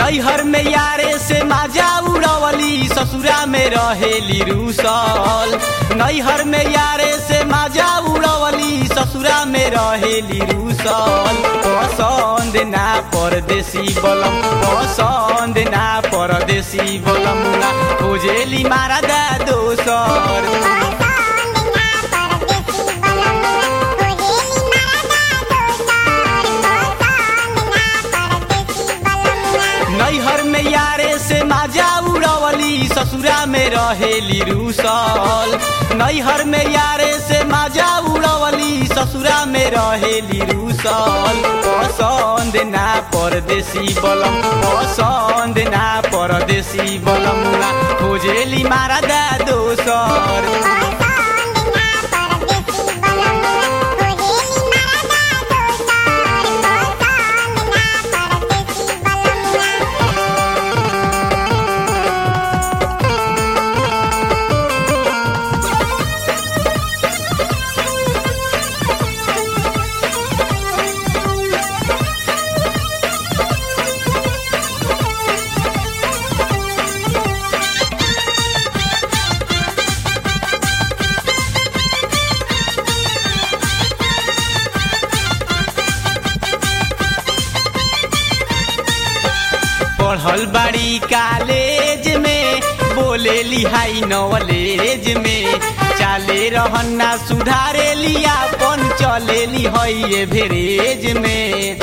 नैहर में यारे से माजा उड़वली ससुरा में रहेली रूसल। नैहर में यारे से माजा उड़वली ससुरा में रहेली रूसल। पसंद ना परदेसी बलम, पसंद ना परदेसी बलम, खोजेली मारा दा दोसर। नैहर में यारे से माजा उड़वली ससुरा में रहेली रूसल। नैहर में यारे से माजा उड़वली ससुरा में रहेली रूसल। पसंद ना परदेसी बलम, पसंद ना परदेसी बलम, खोजेली मारा दा दोसर। पढ़ल बाड़ी कॉलेज में, बोले लिहाई नॉलेज में, चाले रहना सुधारे लिया पन चले ली हई एवरेज में।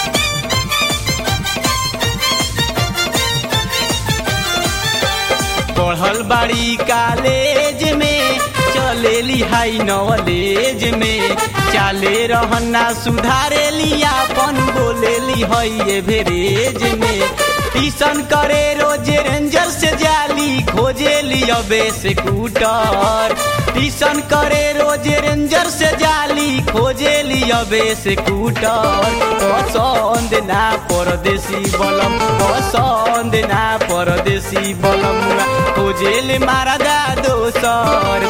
पढ़ल बाड़ी कॉलेज में, चले लिहाई नॉलेज में, चाले रहना सुधारे लिया पन बोले ली हई एवरेज में। ट्यूशन करे रोजे रेंजर से जाली खोजे लिया स्कूटर। ट्यूशन करे रोजे रेंजर से जाली खोजे लिया स्कूटर। पसंद ना परदेसी बलम, पसंद ना परदेसी बलम, खोजे ले मारा दा दोसर।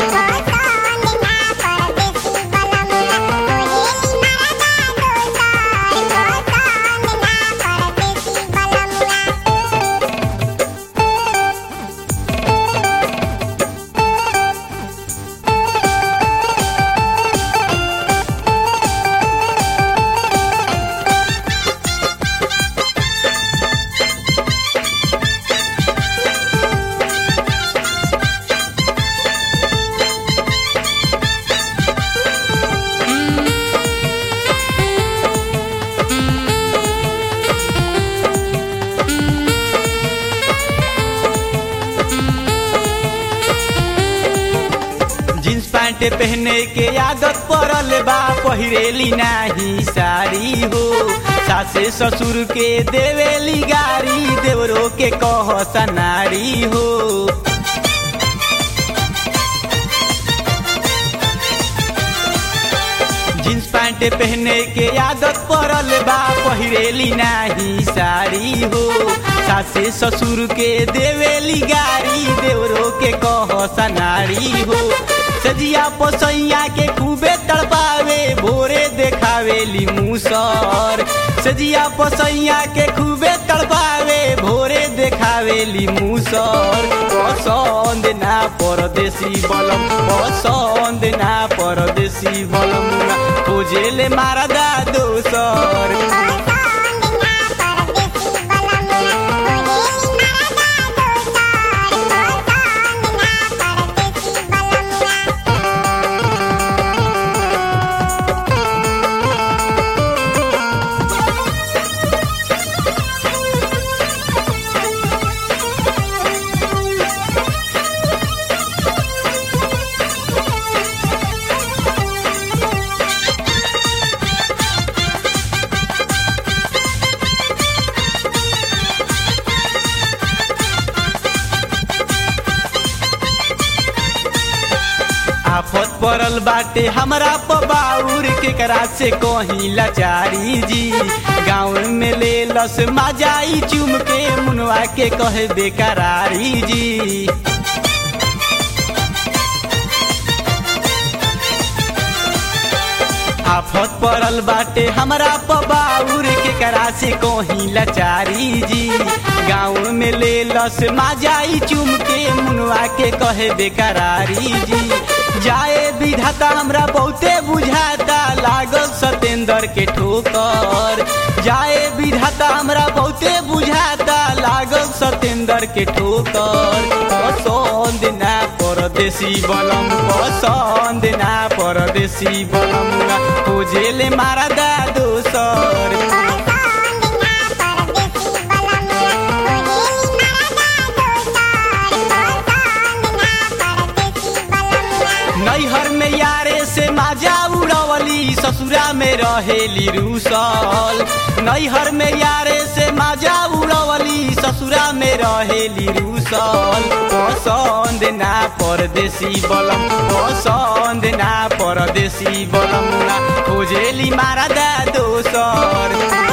पैंट पहने के आदत पड़ल बा, पहिरेली नाही साड़ी हो। सासे ससुर के देवेली गारी, देवरो के कहता नारी हो। जींस पैंट पहने के आदत पड़ल बा, पहिरेली नाही साड़ी हो। सासे ससुर के देवेली गारी, देवरो के कहता नारी हो। सजिया पोसैया के खूबे तड़पावे, भोरे देखावेली मूसर। सजिया पोसैया के खूबे तड़पावे, भोरे देखावेली मूसर। पसंद ना परदेसी बलम, पसंद ना परदेसी बलम, खोजेले मारा दा दोसर। आफत पड़ल बाटे हमरा पबाउर, केकरा से कहीं लाचारी जी। गाँव में ले लस माजाई चुम के, मुनवा के कहे बेकरारी जी। आफत पड़ल बाटे हमरा पबाउर के करा से कोही लाचारी जी। गाँव में ले लस माजाई चुम के मुनवा के कहे बेकरारी जी। जाए विधाता हमरा बहुते बुझाता लागल सतेंद्र के ठोकर। जाए विधाता हमरा बहुते बुझाता लागल सतेंद्र के ठोकर। पसंद ना परदेसी बलम पसंद ना परदेसी बलम खोजेले मारा दा दोसर। नैहर में यारे से माजा उड़वली ससुरा में रहेली रूसल। नैहर में यारे से माजा उड़वली ससुरा में रहेली रूसल। पसंद ना परदेसी बलम पसंद ना परदेसी बलम खोजेली मारा दा दोसर।